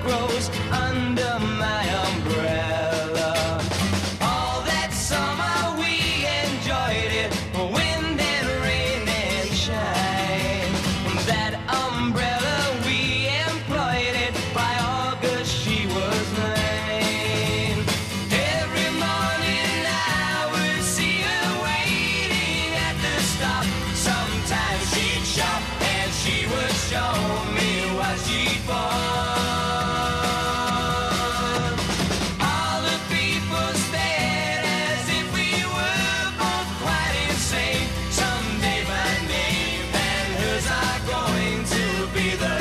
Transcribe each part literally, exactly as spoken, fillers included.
grows under my umbrella. All that summer we enjoyed it, wind and rain and shine. That umbrella we employed it, by August she was mine. Every morning I would see her waiting at the stop. Sometimes she'd shop and she would show me what she bought. All the people stared as if we were both quite insane. Someday my name and hers are going to be the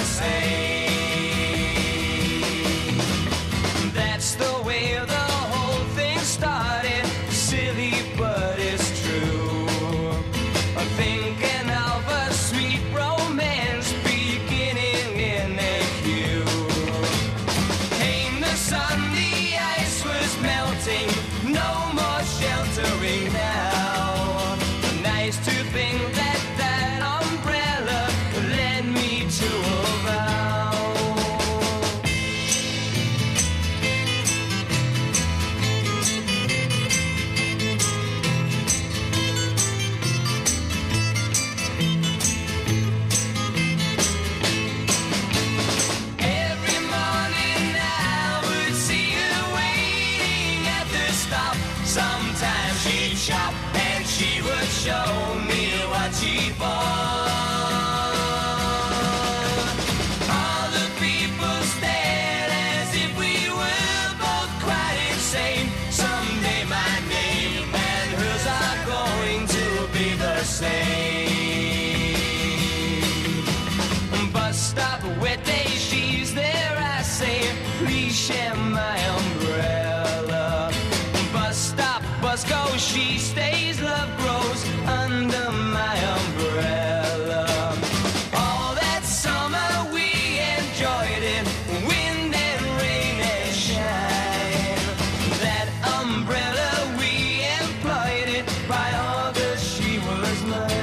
same. That's the way the whole thing started. Silly, but it's true. I'm thinking of a sweet romance beginning in a queue. Came the sun, the ice was melting, no more sheltering now. Nice to think that that umbrella led me to a vow. Every morning I would see her waiting at the stop. Sometimes she'd shop and she would show me what she bought. All the people stared as if we were both quite insane. Someday my name and hers are going to be the same. Bus stop, wet day, she's there, I say, please share my umbrella. Bus stop, bus go, she stays, love grows under my umbrella. All that summer we enjoyed it, wind and rain and shine. That umbrella we employed it, by August she was mine.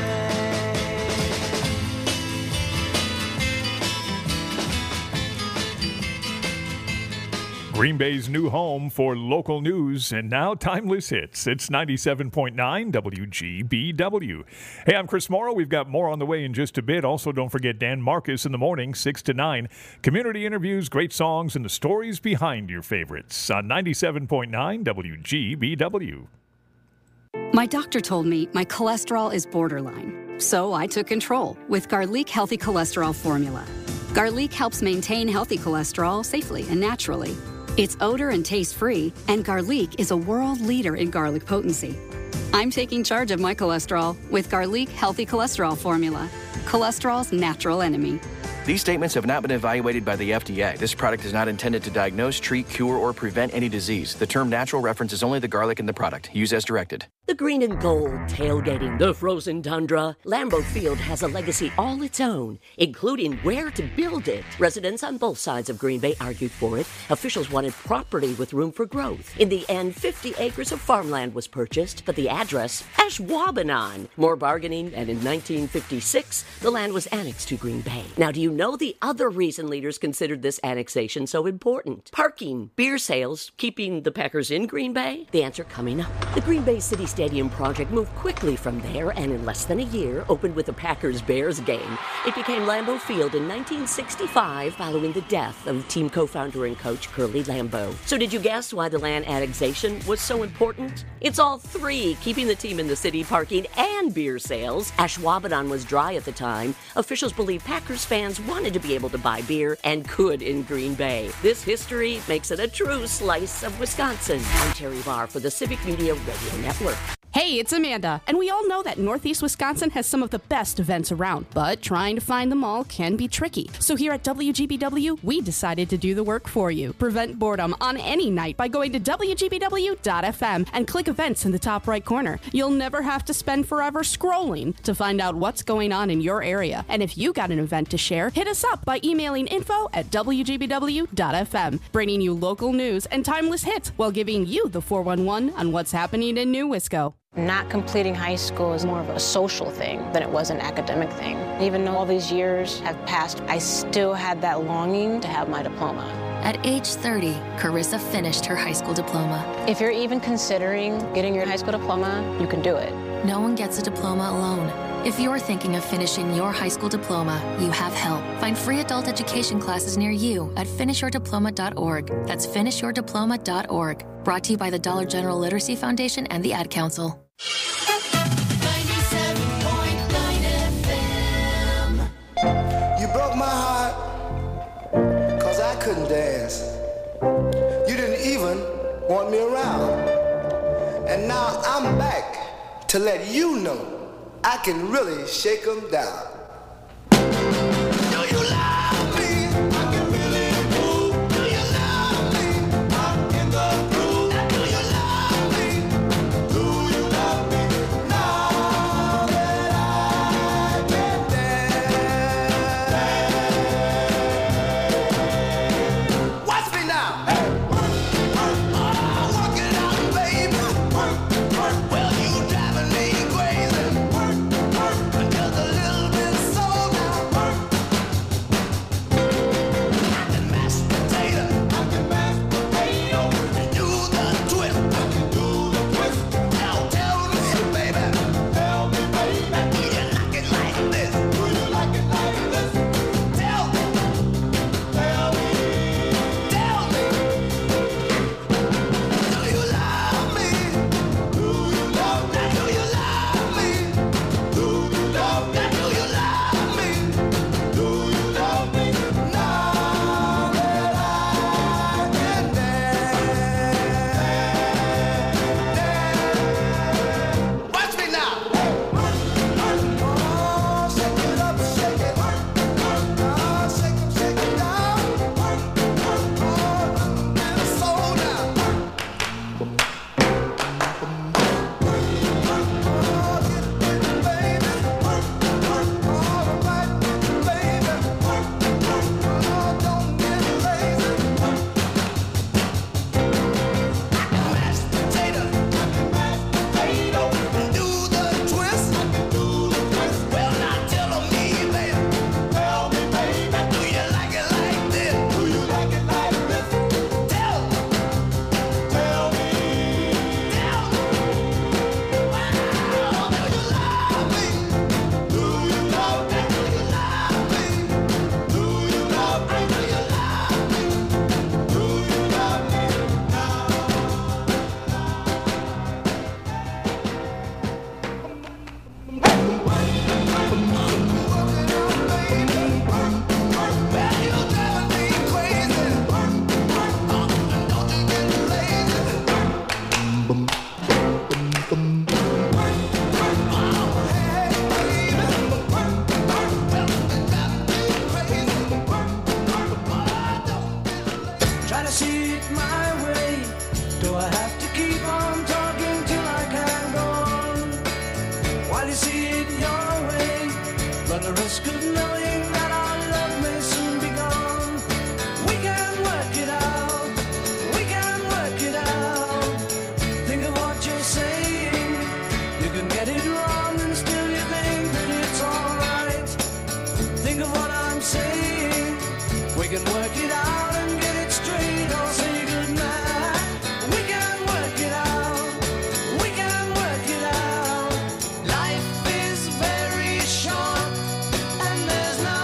Green Bay's new home for local news and now timeless hits. It's ninety-seven point nine W G B W. Hey, I'm Chris Morrow. We've got more on the way in just a bit. Also, don't forget Dan Marcus in the morning, six to nine. Community interviews, great songs, and the stories behind your favorites on ninety-seven point nine W G B W. My doctor told me my cholesterol is borderline, so I took control with Garlic Healthy Cholesterol Formula. Garlic helps maintain healthy cholesterol safely and naturally. It's odor and taste-free, and Garlic is a world leader in garlic potency. I'm taking charge of my cholesterol with Garlic Healthy Cholesterol Formula, cholesterol's natural enemy. These statements have not been evaluated by the F D A. This product is not intended to diagnose, treat, cure, or prevent any disease. The term natural references only the garlic in the product. Use as directed. The green and gold, tailgating the frozen tundra. Lambeau Field has a legacy all its own, including where to build it. Residents on both sides of Green Bay argued for it. Officials wanted property with room for growth. In the end, fifty acres of farmland was purchased, but the address, Ashwaubenon. More bargaining, and in nineteen fifty-six, the land was annexed to Green Bay. Now, do you know the other reason leaders considered this annexation so important? Parking, beer sales, keeping the Packers in Green Bay? The answer coming up. The Green Bay City Stadium project moved quickly from there and in less than a year opened with a Packers-Bears game. It became Lambeau Field in nineteen sixty-five following the death of team co-founder and coach Curly Lambeau. So did you guess why the land annexation was so important? It's all three, keeping the team in the city, parking, and beer sales. Ashwaubenon was dry at the time. Officials believe Packers fans wanted to be able to buy beer and could in Green Bay. This history makes it a true slice of Wisconsin. I'm Terry Barr for the Civic Media Radio Network. Hey, it's Amanda, and we all know that Northeast Wisconsin has some of the best events around, but trying to find them all can be tricky. So here at W G B W, we decided to do the work for you. Prevent boredom on any night by going to W G B W dot F M and click events in the top right corner. You'll never have to spend forever scrolling to find out what's going on in your area. And if you got an event to share, hit us up by emailing info at W G B W dot F M, bringing you local news and timeless hits while giving you the four one one on what's happening in New Wisco. Not completing high school is more of a social thing than it was an academic thing. Even though all these years have passed, I still had that longing to have my diploma. At age thirty, Carissa finished her high school diploma. If you're even considering getting your high school diploma, you can do it. No one gets a diploma alone. If you're thinking of finishing your high school diploma, you have help. Find free adult education classes near you at finish your diploma dot org. That's finish your diploma dot org. Brought to you by the Dollar General Literacy Foundation and the Ad Council. ninety-seven point nine F M. You broke my heart, cause I couldn't dance. You didn't even want me around. And now I'm back to let you know I can really shake them down. Do you love me? I can really move. Do you love me? I'm in the groove. Do you love me? Do you love me? Now that I can dance. Watch me now. Hey. Work, work, oh, work it out, baby. Work, work. Well, you driving me crazy. Work, work, just a little bit slow now. Work. I can mash potato. I can mash potato. And do the twist. I can do the twist. Now tell me, baby. Tell me, baby. Do you like it like this? Do you like it like this? Tell me. Tell me. Tell me. Do you love me? Do you love me? Do you love me? Do you love me? Do you love me? Do you love me? Now that I can dance. Watch me now. Oh, shake it up, shake it. Oh, shake it, shake it down. Oh, and slow down. Try to see it my way. Do I have to keep on talking till I can go on? While you see it your way, run the risk of knowing that our love may soon be gone. We can work it out. We can work it out. Think of what you're saying. You can get it wrong and still you think that it's alright. Think of what I'm saying. We can work it out and get it straight or say goodnight. We can work it out. We can work it out. Life is very short and there's no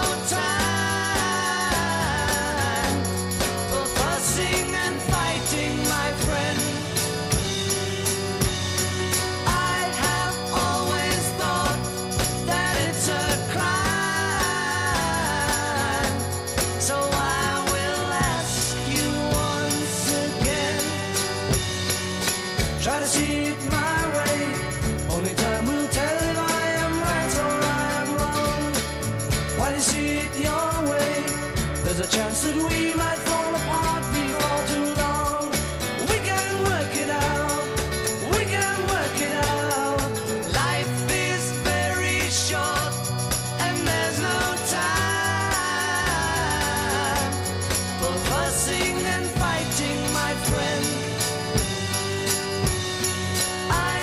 time for fussing and fighting, my friend. I have always thought that it's a crime. So I will ask you once again. Try to see it my way. Only time will tell if I am right or I am wrong. While you see it your way, there's a chance that we might fall apart before too long. We can work it out. We can work it out. Life is very short and there's no time for fussing and fighting, my friend. I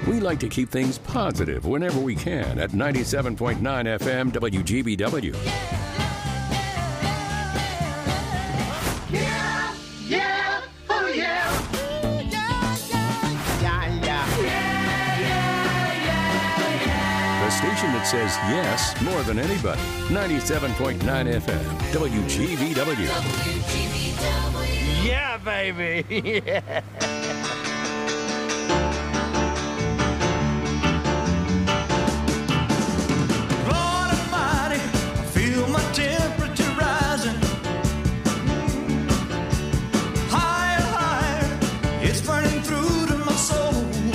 We like to keep things positive whenever we can at ninety-seven point nine F M W G B W. Yeah, yeah, oh yeah. The station that says yes more than anybody. ninety-seven point nine F M W G B W. Yeah, baby. Yeah. Lord Almighty, I feel my temperature rising. Higher, higher, it's burning through to my soul.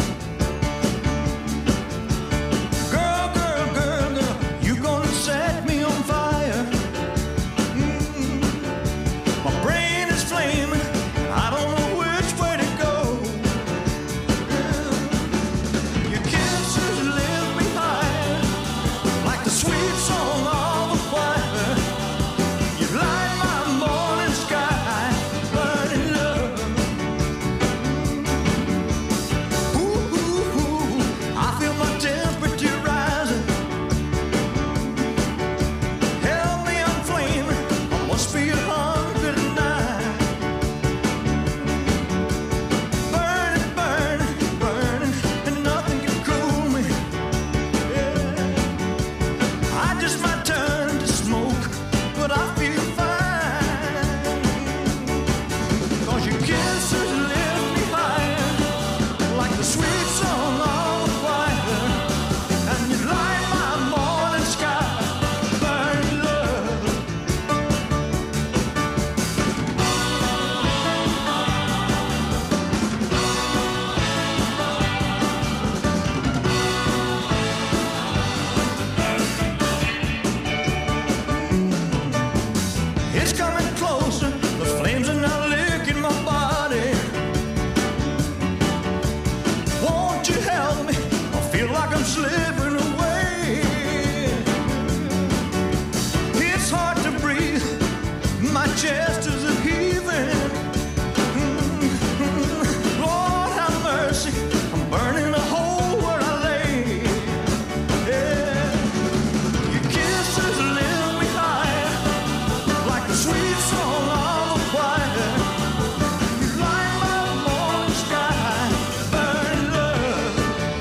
Girl, girl, girl, girl, you gonna set me on fire. Mm. My brain is flaming, I don't know which way to go. Your kisses lift me higher, like the sweet song of a choir. You light my morning sky, burning love. Ooh, ooh, ooh, I feel my temperature rising. Help me, I'm flaming, I must be a hundred and nine. Burning, burning, burning, and nothing can cool me. Yeah. I just might turn to smoke, but I feel fine. 'Cause your kisses lift me higher, like the sweet song of a choir. And you light my morning sky, burning love. It's coming closer, the flames are now licking my body. Won't you help me? I feel like I'm slipping away. It's hard to breathe, my chest is a heaving. Lord have mercy, I'm burning a hole where I lay. Yeah. Your kisses lift me higher, like the sweet song of a choir. You light my morning sky, burning love,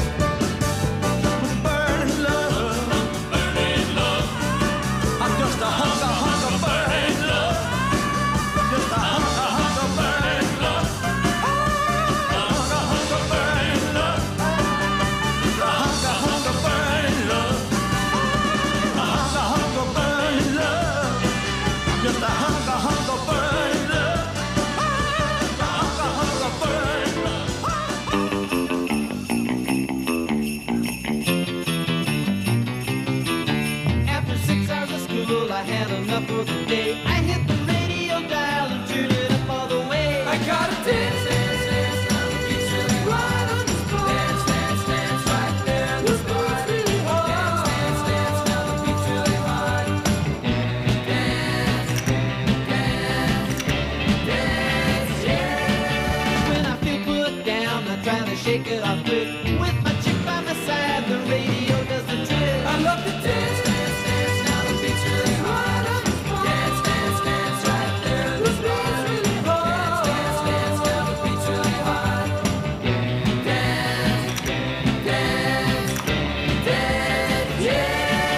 burning love, burning love. I'm just a hunk of hunk of burning love, just a hunk of hunk of burning love, hunk of hunk of burning love, a hunk of hunk of burning love, a hunk of hunk of burning love. Just a hunk, a hunk of burning love. A hunk, a hunk of burning love. After six hours of school, I had enough for the day. I hit the radio dial and turned it up all the way. I got a dance, dance, dance, now the beat's really right on the spot. Dance, dance, dance, right there on the spot. Really hard. Dance, dance, dance, now the beat's really hard. When I feel put down, I try to shake it off quick. With my chick by my side, the radio does the trick. I love to dance, dance, dance, now the beat's really hard on the spot. Dance, dance, dance, right there, the beat's really hard. Dance, dance, dance, now the beat's really hard. Dance, dance, dance, yeah.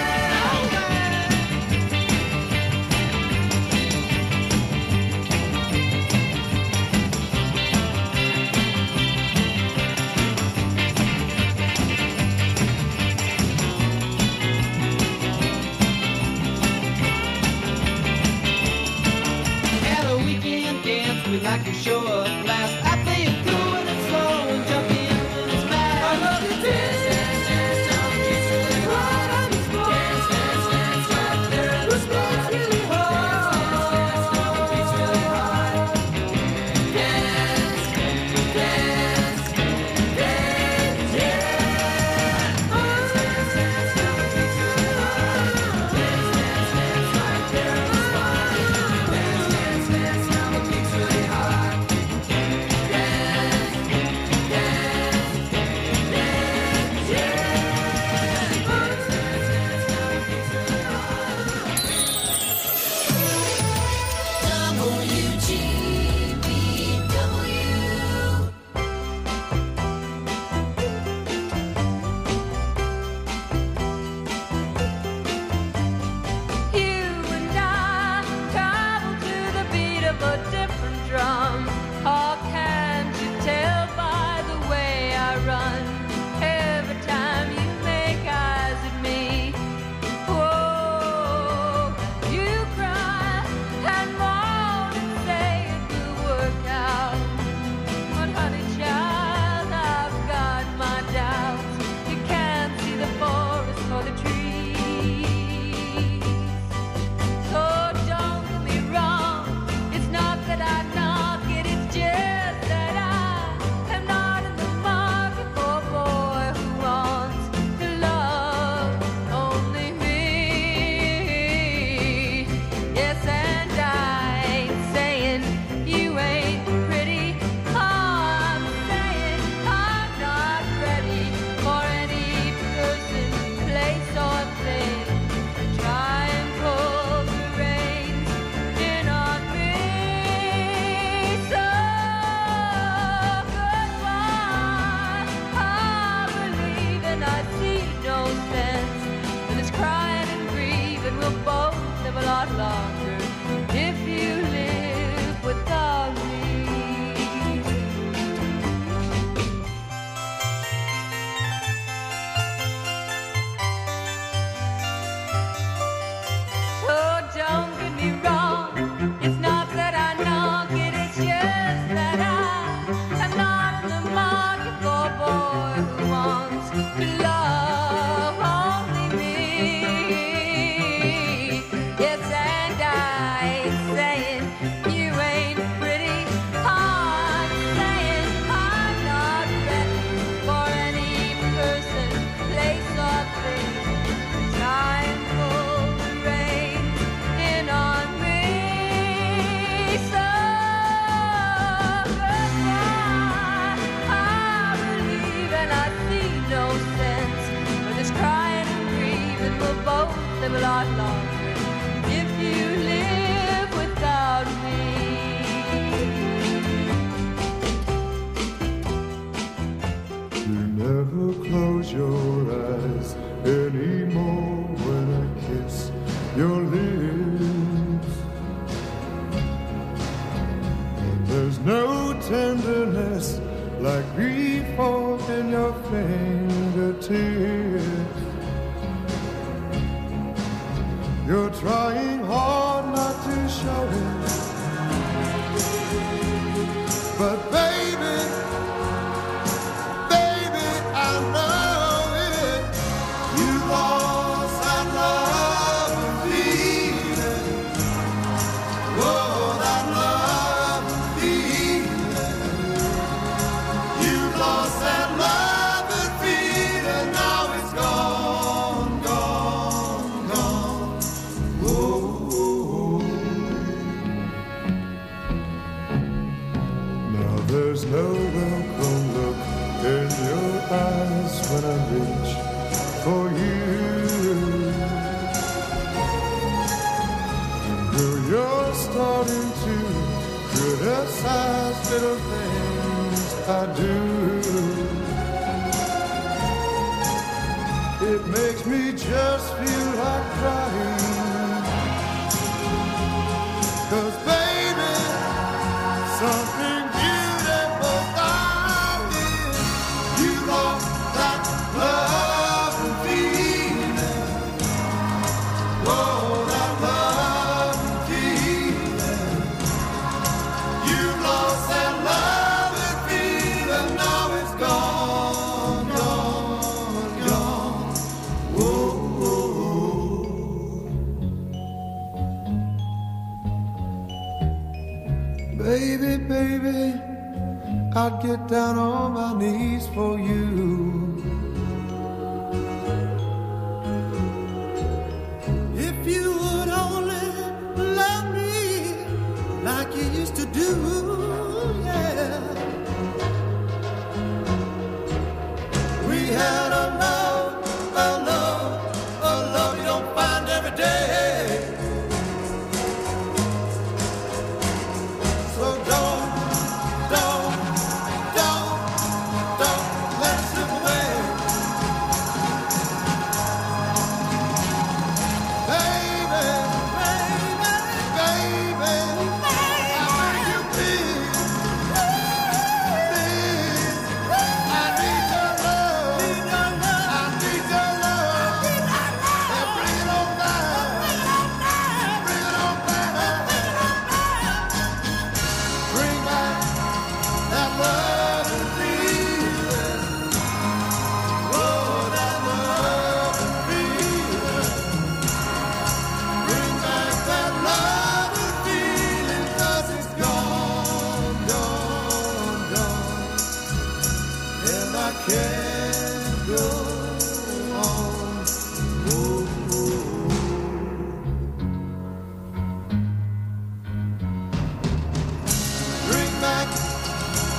At a weekend dance, we like to show a blast. I play it cool and it's slow and jump in when it's fast. I love to dance, dance, dance, now the beat's really hard on the spot. Dance, dance, dance, right there, the beat's really hard. Dance, dance, now the beat's really hard. Dance, dance, dance, yeah. Dance, dance, dance, now the beat's really hard. Dance, dance, dance, right there on the spot. Dance, dance, dance, now the beat's really hard. of a different drum. Oh, can't you tell by the way I run? Every time you make eyes at me, whoa, you cry and moan and say it will work out. But honey child, I've got my doubts. You can't see the forest for the trees. So don't get me wrong, it's not that I knock it, it's just that I am not in the market for a boy who wants to love only me. Yes, and I ain't saying you ain't pretty. Oh, I'm saying I'm not ready for any person, place, or thing to try and pull the reins in on me. So goodbye. I believe and I see no sense in this crying and grieving. We'll both live a lot longer if you live without me. So don't get me wrong, it's not that I knock it, it's just that I am not in the market for a boy who wants to love only me. Yes, and I ain't saying you ain't pretty. I'm saying I'm not ready for any person, place, or thing to try and pull the reins in on me. So goodbye. I believe and I see no sense for this crying and grieving. We'll both live a lot longer if you live without me. You never close your eyes anymore when I kiss your lips. And there's no tenderness like grief in your fingertips. You're trying hard not to show it, but baby, baby, I know it. You lost that love and feeling. Oh, that love and feeling. You lost that love and feeling. Now it's gone, gone, gone. Whoa. Now there's no welcome look in your eyes when I reach for you. Girl, you're starting to criticize little things I do. It makes me just feel like crying. 'Cause baby, something beautiful about it. You lost that love and feeling. Whoa, that love and feeling. You lost that love and feeling. Now it's gone, gone, gone. Whoa, whoa, whoa. Baby, baby, I'd get down on my knees for you. If you would only love me like you used to do, yeah. We had a love, a love, a love you don't find every day. So don't, don't, don't, don't let it slip away. Baby, baby, baby,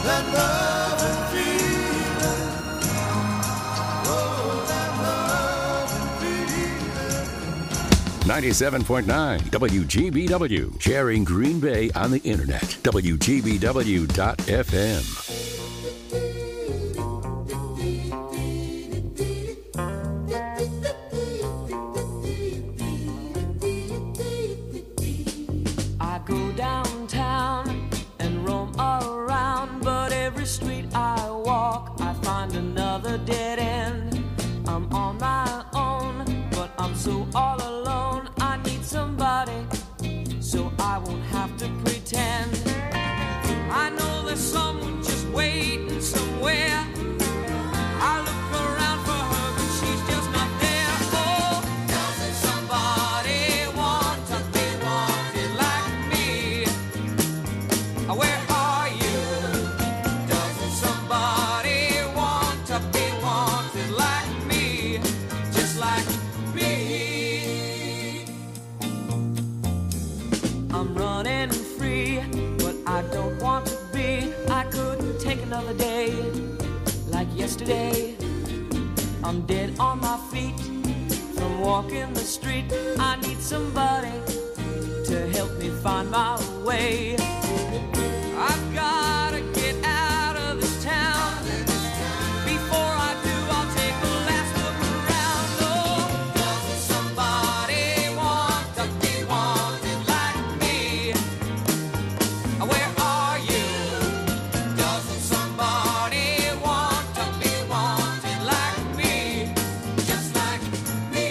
that love and feeling. Oh, that love and feeling. ninety-seven point nine W G B W, sharing Green Bay on the internet. W G B W dot F M. I go downtown and roam around, but every street I walk, I find another dead end. I'm on my own, but I'm so all alone. I need somebody, so I won't have to pretend. I know there's someone just waiting somewhere. I look around for her, but she's just not there. Oh, doesn't somebody want to be wanted like me? Where are you? Doesn't somebody want to be wanted like me? Just like me. I'm running free, but I don't want to be. I couldn't take another day like yesterday. I'm dead on my feet from walking the street. I need somebody to help me find my way. I've gotta get out of this town. Before I do, I'll take a last look around. Oh, doesn't somebody want to be wanted like me? Where are you? Doesn't somebody want to be wanted like me? Just like me.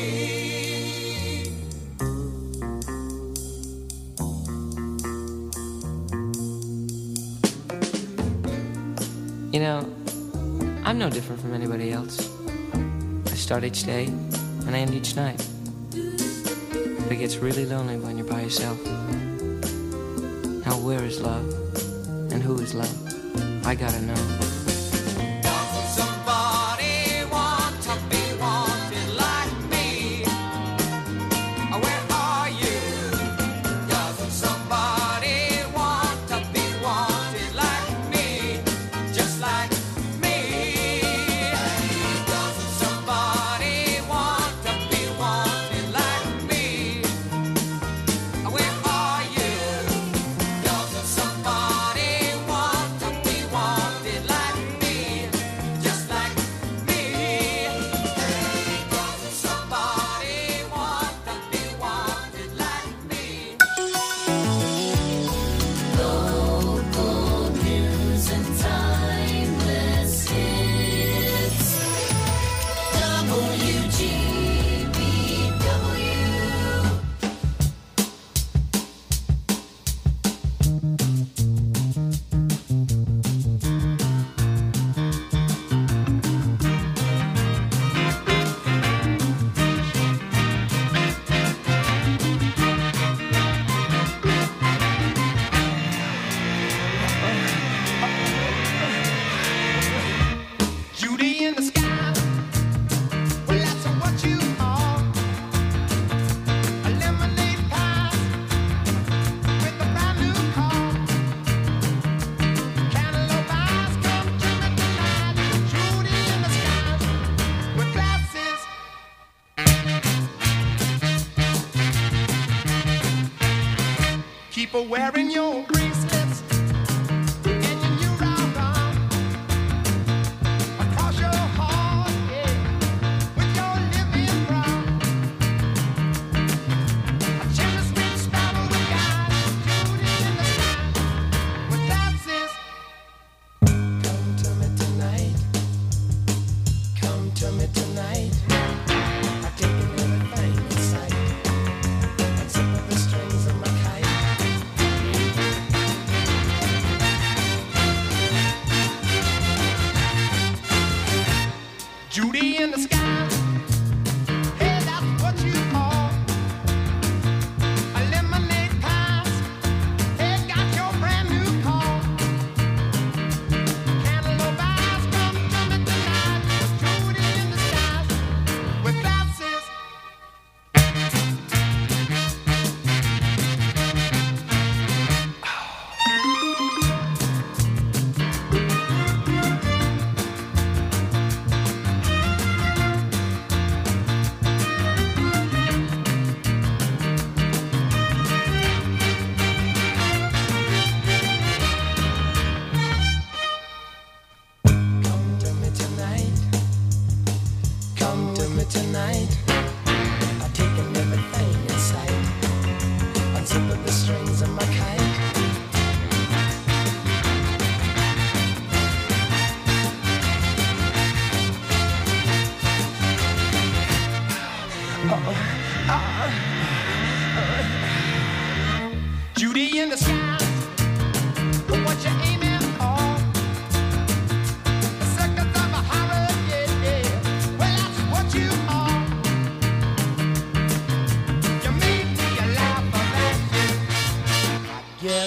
You know, I'm no different from anybody else. I start each day and I end each night. But it gets really lonely when you're by yourself. Now where is love? And who is love? I gotta know. Doesn't somebody want to be wanted like me? Where are you? Doesn't somebody want to be wanted like me? Just like me. Doesn't somebody want to be wanted like me? Where are you? Doesn't somebody want to be wanted like me? Just like me. Doesn't somebody want to be wanted like me? Local news and timeless hits. W G B W. Judy in the sky. Well, that's what you are. A lemonade pie with a brand new car. Cantaloupe eyes come to me tonight. Judy in the sky with glasses. Keep her wearing your bracelets and your new round arm. Across your heart, yeah, with your living brown. A chimney sweet sparrow with eyes, Judy in the sky, with glasses. Come to me tonight. Come to me tonight. I've taken everything in sight, except for the strings of my kite.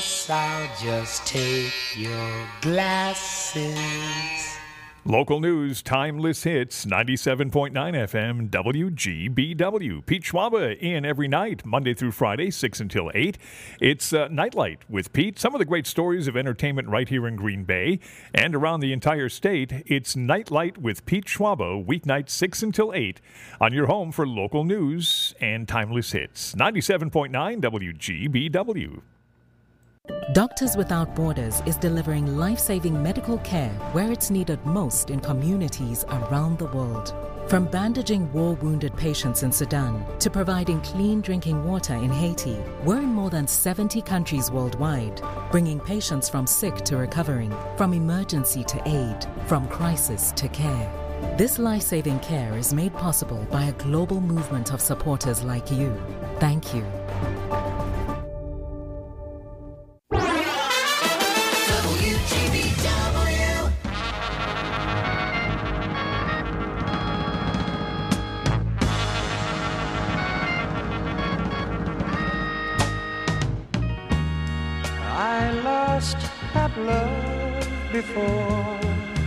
guess I'll just take your glasses. Local news, timeless hits, ninety-seven point nine F M, W G B W. Pete Schwaba in every night, Monday through Friday, six until eight. It's uh, Nightlight with Pete. Some of the great stories of entertainment right here in Green Bay and around the entire state. It's Nightlight with Pete Schwaba, weeknights six until eight, on your home for local news and timeless hits. ninety-seven point nine W G B W. Doctors Without Borders is delivering life-saving medical care where it's needed most in communities around the world. From bandaging war-wounded patients in Sudan to providing clean drinking water in Haiti, we're in more than seventy countries worldwide, bringing patients from sick to recovering, from emergency to aid, from crisis to care. This life-saving care is made possible by a global movement of supporters like you. Thank you. I lost that love before.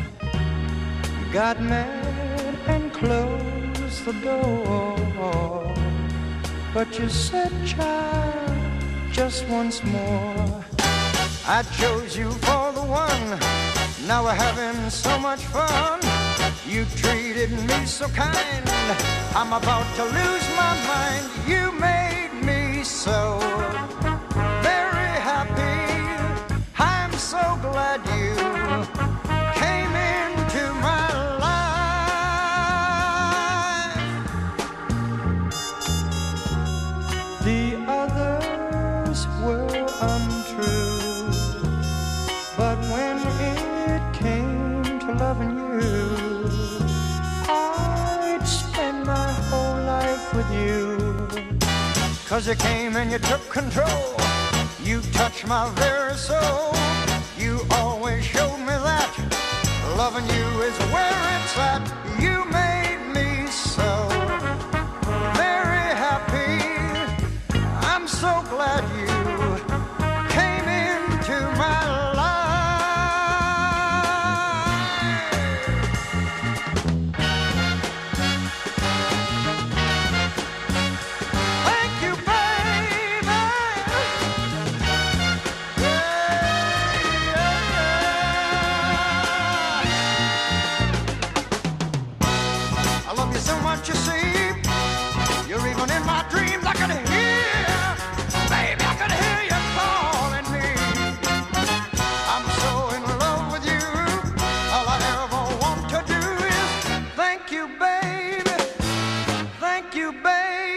Got mad and closed the door. But you said, child, just once more. I chose you for the one. Now we're having so much fun. You treated me so kind. I'm about to lose my mind. You made me so very happy. I'm so glad you came into my life. The others were untrue, but when it came to loving you, I'd spend my whole life with you. 'Cause you came and you took control. You touched my very soul. You always showed me that loving you is where it's at. You made me so very happy. I'm so glad you came into my life. Thank you, baby. I love you so much, you see. You're even in my dreams. I can hear, baby, I can hear you calling me. I'm so in love with you. All I ever want to do is thank you, baby. Thank you, baby.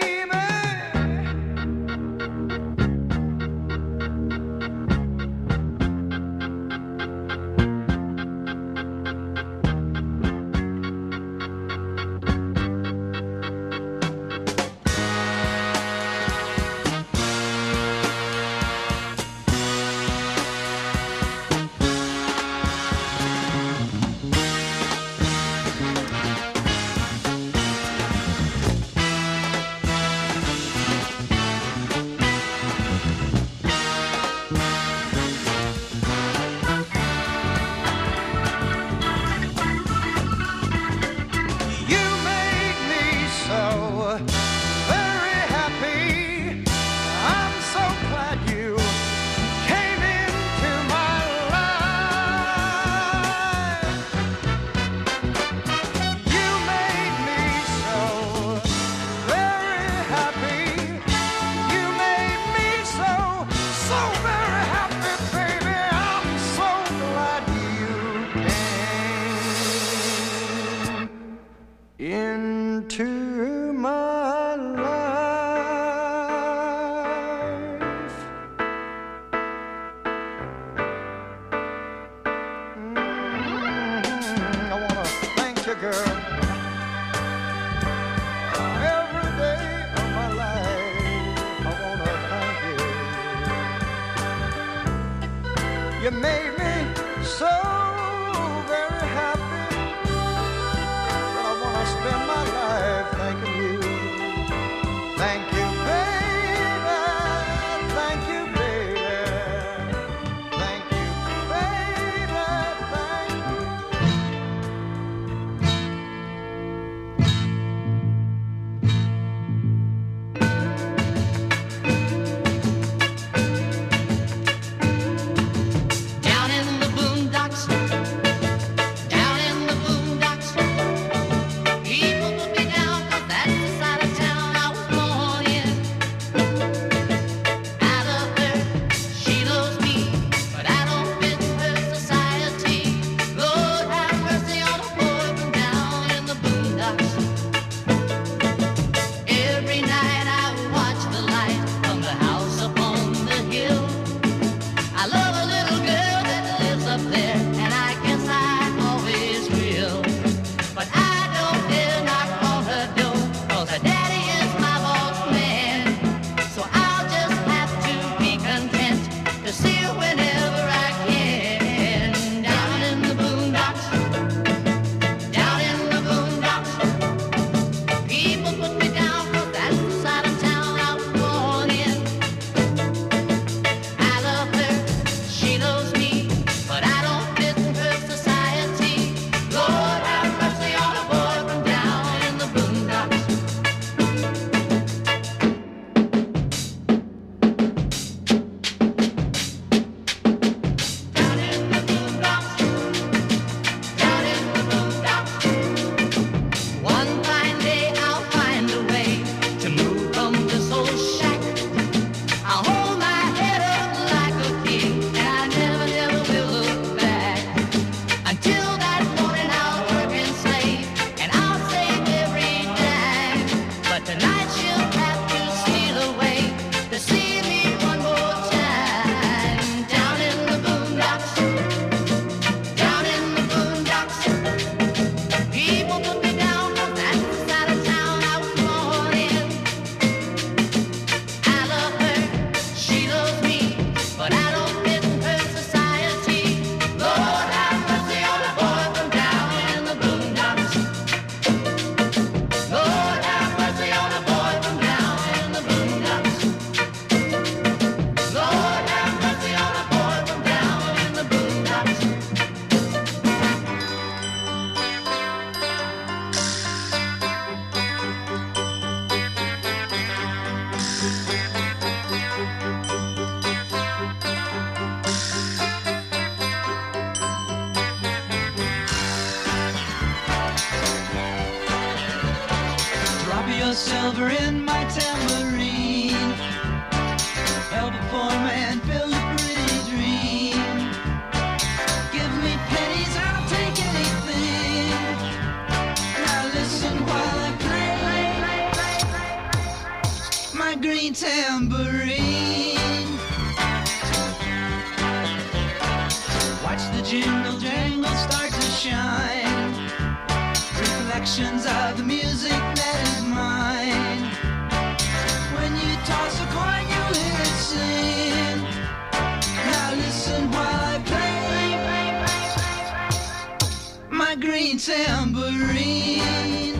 You made me so very happy. I'm so glad you came into my life. You made me so very happy. You made me so, so very happy, baby. I'm so glad you came into my life. Mm, I wanna thank you, girl. Every day of my life, I wanna thank you. You made me so very happy that I wanna spend my life thanking you. Thank you, baby. Thank you, baby. whenever I can. Down in the boondocks, down in the boondocks. People put me down 'cause that's the side of town I was born in. I love her, she loves me, but I don't fit in her society. Lord have mercy on a boy from down in the boondocks. Down in the boondocks, down in the boondocks. One fine day I'll find a way to move from this old shack. I'll hold my head up like a king, and I never, never will look back. Until that morning I'll work and slave, and I'll save every dime. But tonight she'll have to steal away to see me one more time. Down in the boondocks, down in the boondocks. People put me down 'cause that's the side of town I was born in. I love her, she loves me, but I don't fit in her society. Lord have mercy on a boy from down in the boondocks. Lord have mercy on a boy from down in the boondocks. Lord have mercy on a boy from down in the boondocks. Drop your silver in my tambourine. Help a poor man build a pretty dream. Give me pennies, I'll take anything. Now listen while I play my green tambourine. Watch the jingle jangle start to shine. Reflections of the music that is mine. When you toss a coin, you hear it sing. Now listen while I play my green tambourine.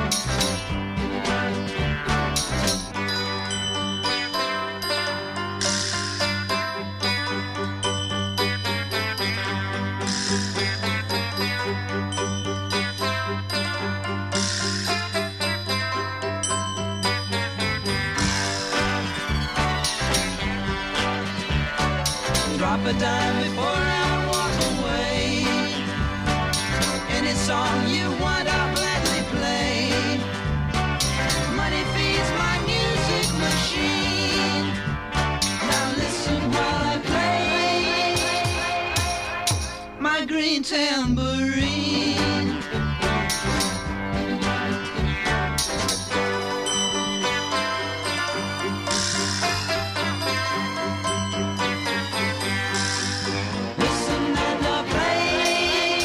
Drop a dime before I walk away. Any song you want, I'll gladly play. Money feeds my music machine. Now listen while I play my green tambourine. Listen and I play.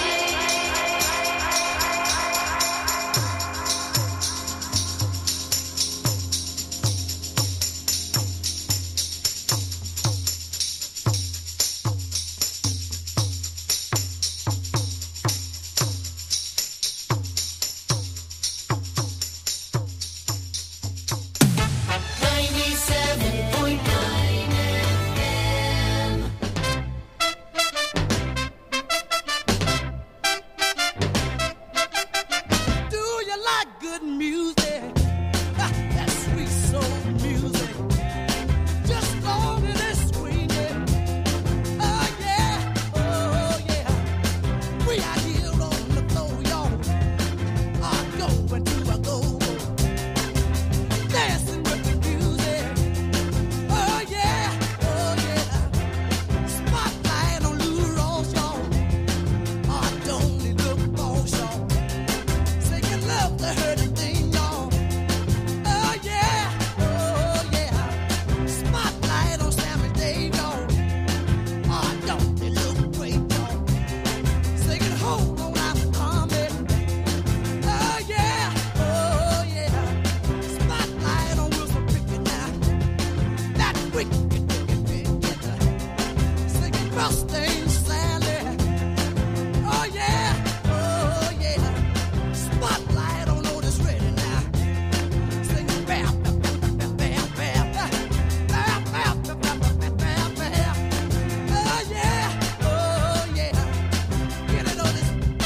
Trust ain't Sally. Oh yeah, oh yeah. Spotlight on Otis Redding now. Sing bam, bam, bam, bam, bam, bam, bam, bam, bam, bam, bam. Oh yeah, oh yeah. Get it, Otis.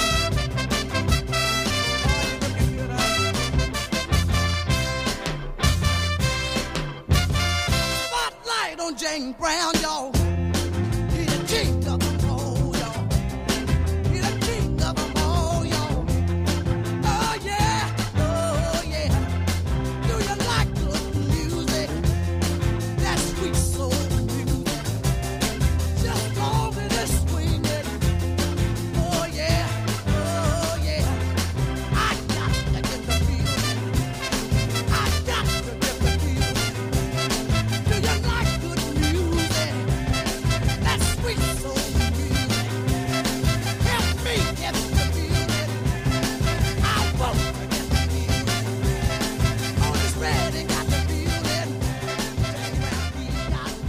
Spotlight on Jane Brown, y'all. He the king of them all, y'all. He the king of them all, y'all. Oh yeah, oh yeah. Do you like good music? That sweet soul music. Just go with it, swing it. Oh yeah, oh yeah. I got to get the feeling. I got to get the feeling. Do you like good music? That sweet soul music. Help me get the feeling. I won't forget the feeling. Otis Redding got the feeling. Jane Brown, he got the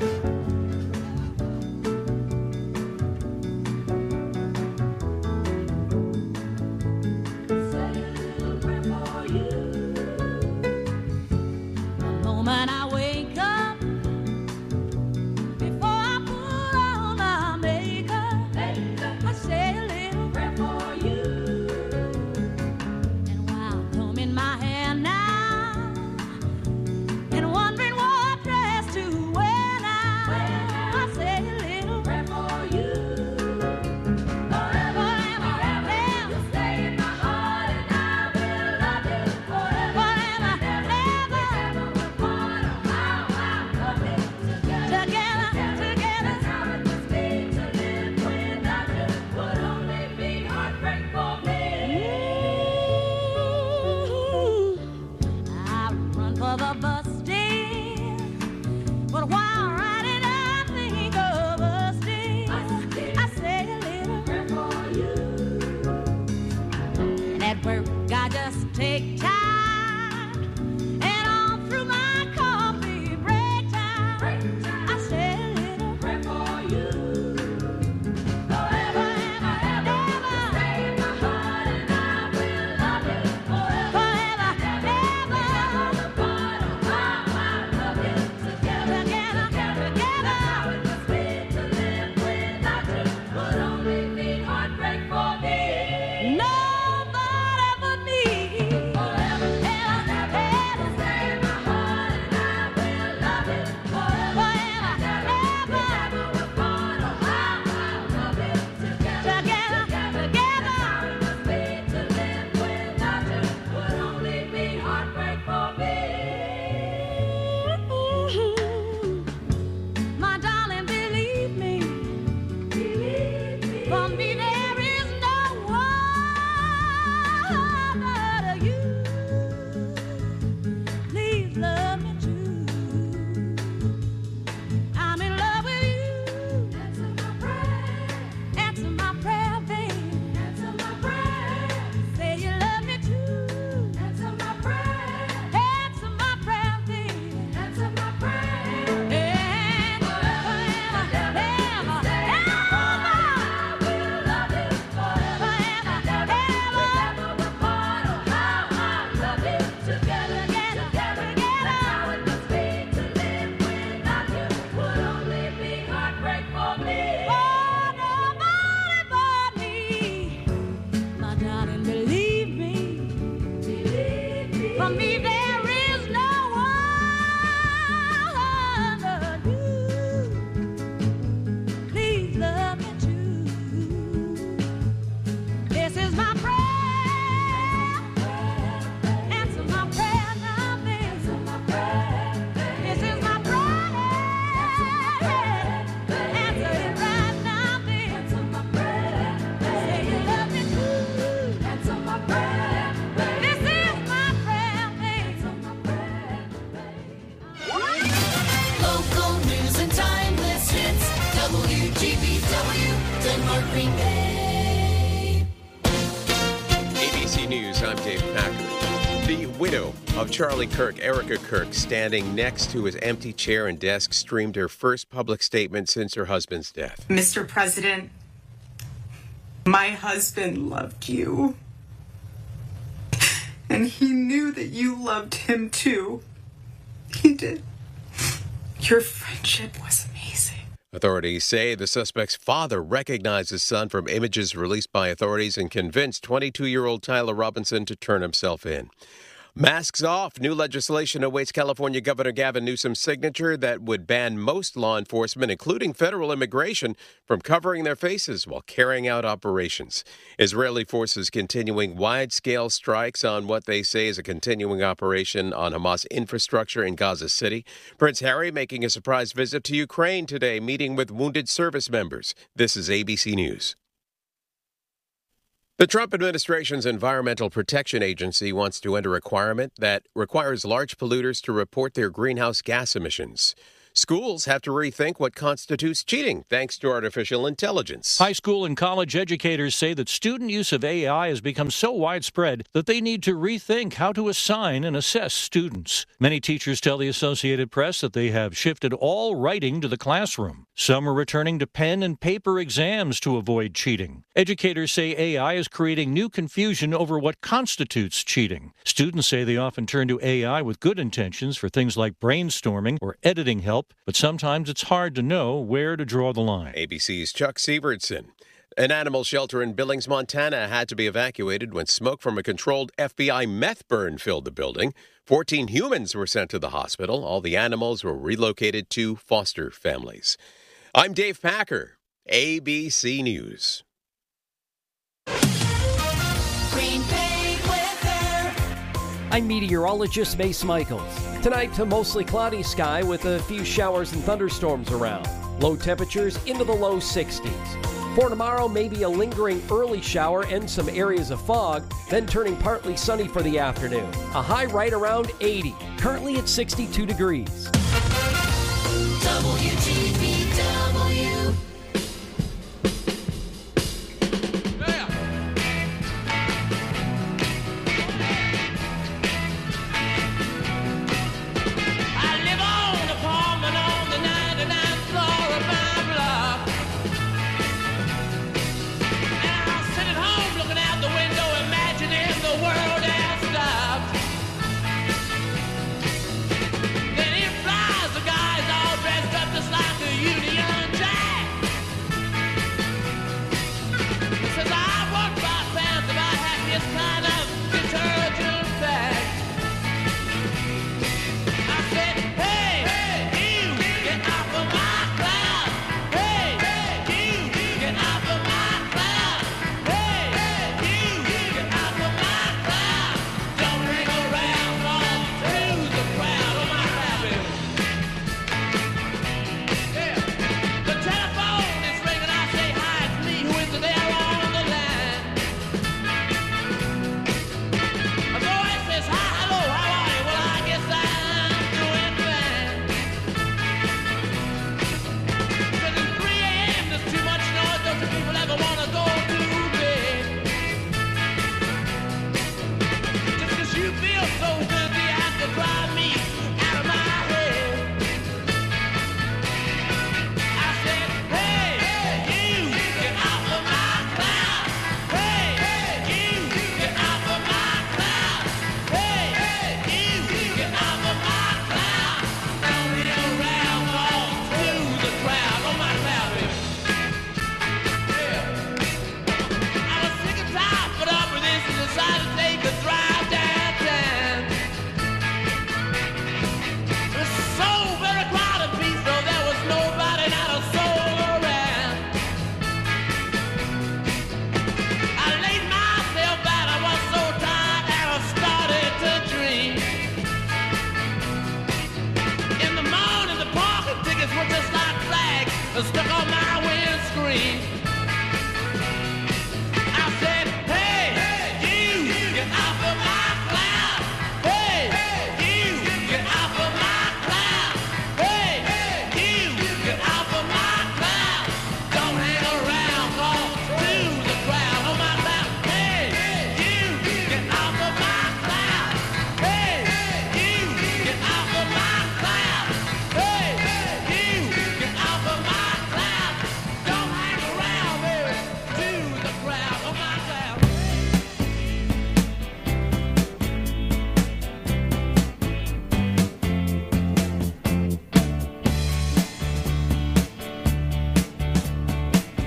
The moment I wake up, before I put on my makeup, I say a little prayer for you. And while combing my hair now, and wondering what dress to wear now, I say a little prayer for you. Forever, forever, you stay in my heart, and I will love you forever, forever, ever. Together, together, that's how it must be to live without you. Would only be heartbreak for me. I run for the bus stand, but while riding I think of us still. I say a little prayer for you. And at work I just take time, and all through my coffee break time, I say a little prayer for you. Forever, ever, ever, stay in my heart, and I will love you forever, forever, ever. Apart, oh, I love you together, together, together. That's how it must be to live without you. Would only be heartbreak for me. Nobody but me. Forever, ever, ever, stay in my heart, and I will love you forever, ever, ever. Apart, oh, I love you together, together, together. That's how it must be to live without you. Would only be heartbreak for me. My darling, believe me, believe me. For me there is no one but you. Please love me true. I'm in love with you. Answer my prayer. Answer my prayer, babe. Answer my prayer. Say you love me too. Answer my prayer. Answer my prayer, babe. Answer my prayer. And forever, ever, ever, ever. I will love you forever, ever, ever. Apart, oh, how I love you together, together, together. That's how it must be to live without you. Would only be heartbreak for me. Oh, nobody but me. My darling, believe me, believe me. For me there is no one but you. Please love me true. This is my prayer. Answer my prayer now, baby. Answer my prayer. This is my prayer. Answer it right now, baby. Answer my prayer. Say you love me too. Answer my prayer. This is my prayer, baby. Answer my prayer, baby. Local news and timeless hits. W G B W, Denmark, Green Bay. A B C News, I'm Dave Packer. The widow of Charlie Kirk, Erica Kirk, standing next to his empty chair and desk, streamed her first public statement since her husband's death. Mister President, my husband loved you. And he knew that you loved him too. He did. Your friendship was amazing. Authorities say the suspect's father recognized his son from images released by authorities and convinced twenty-two-year-old Tyler Robinson to turn himself in. Masks off. New legislation awaits California Governor Gavin Newsom's signature that would ban most law enforcement, including federal immigration, from covering their faces while carrying out operations. Israeli forces continuing wide-scale strikes on what they say is a continuing operation on Hamas infrastructure in Gaza City. Prince Harry making a surprise visit to Ukraine today, meeting with wounded service members. This is A B C News. The Trump administration's Environmental Protection Agency wants to end a requirement that requires large polluters to report their greenhouse gas emissions. Schools have to rethink what constitutes cheating, thanks to artificial intelligence. High school and college educators say that student use of A I has become so widespread that they need to rethink how to assign and assess students. Many teachers tell the Associated Press that they have shifted all writing to the classroom. Some are returning to pen and paper exams to avoid cheating. Educators say A I is creating new confusion over what constitutes cheating. Students say they often turn to A I with good intentions for things like brainstorming or editing help, but sometimes it's hard to know where to draw the line. A B C's Chuck Sievertson. An animal shelter in Billings, Montana had to be evacuated when smoke from a controlled F B I meth burn filled the building. fourteen humans were sent to the hospital. All the animals were relocated to foster families. I'm Dave Packer, A B C News. Green Bay weather. I'm meteorologist Mace Michaels. Tonight, a mostly cloudy sky with a few showers and thunderstorms around. Low temperatures into the low sixties. For tomorrow, maybe a lingering early shower and some areas of fog, then turning partly sunny for the afternoon. A high right around eighty, currently at sixty-two degrees. W G B W. Then he flies, the guy's all dressed up just like a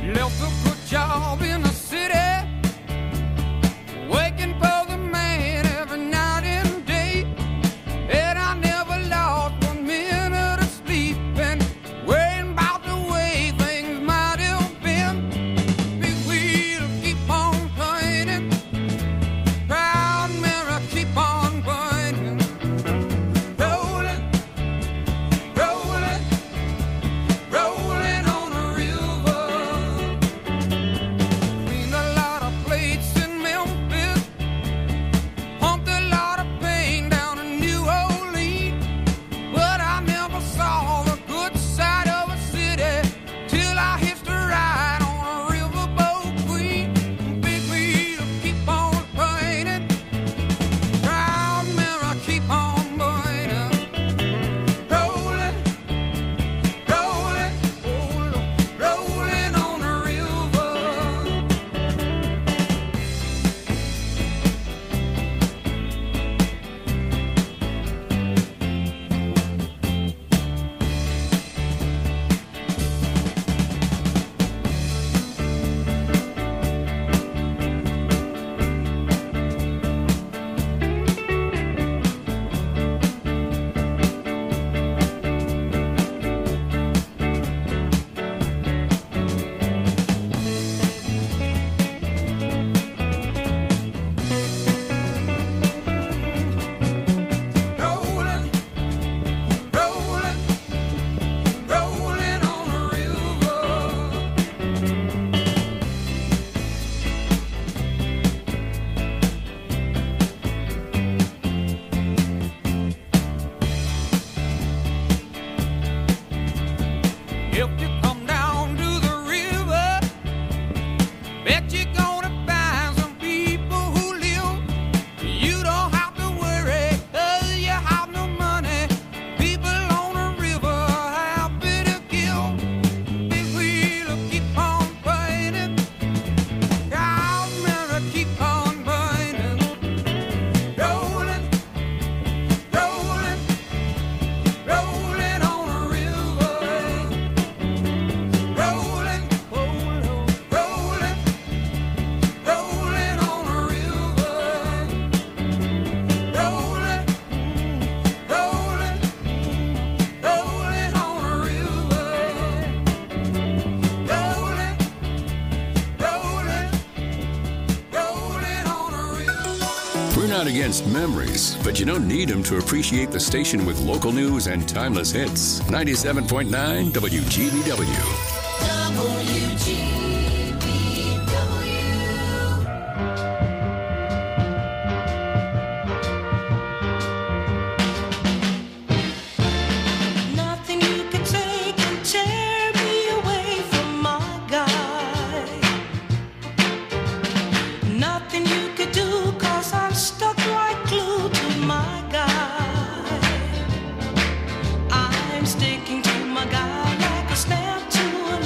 Left a good job in the city, waking for the man every night and day. And I never lost one minute of sleep and worrying about the way things might have been. Big wheel keep on turning, proud mirror keep on burning. Rolling, rolling, rolling on the river. Cleaned a lot of plates in Memphis, pumped a lot of pain down in New Orleans. But I never saw the good side of a city till I hitched a ride on a riverboat queen. Big wheel keep on turning, proud mirror keep on burning. Rolling, rolling, rolling, rolling on the river. Rolling, rolling, rolling on the river. If you come down to the river, bet you're gonna find some people who live. You don't have to worry, 'cause you have no money. People on the river happy to give. Big wheel keep on burning, proud mirror keep on burning. Rolling, rolling, rolling on the river. Rolling, rolling, rolling, rolling on the river. Rolling, rolling, rolling on the river. Rolling, rolling, rolling on the river. We're not against memories, but you don't need them to appreciate the station with local news and timeless hits. ninety-seven point nine W G B W. W G B W. Nothing you could take can tear me away from my guy. Nothing you could do, 'cause I'm stuck like glue to my guy. I'm sticking to my guy like a snap to an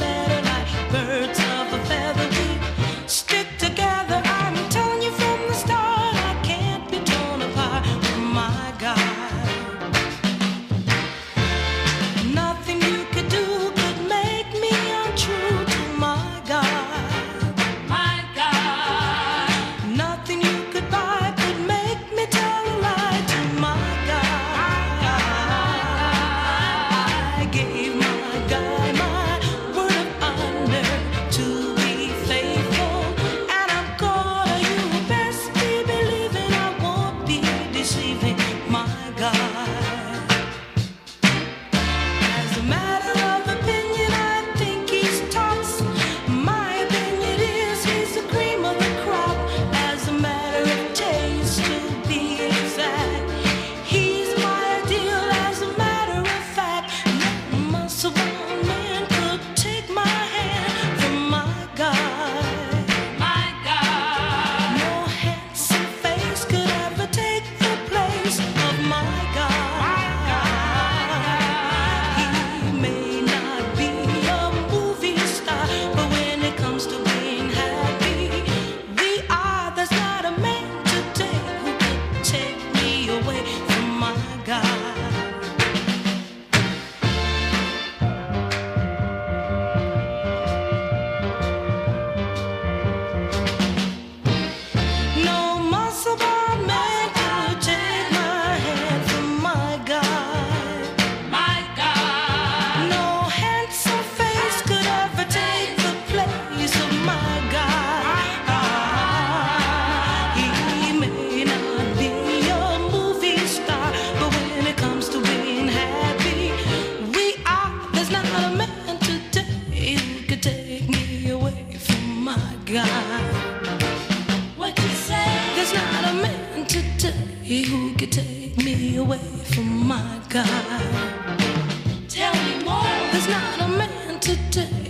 God. What you say? There's not a man today who could take me away from my God. Tell me more. There's not a man today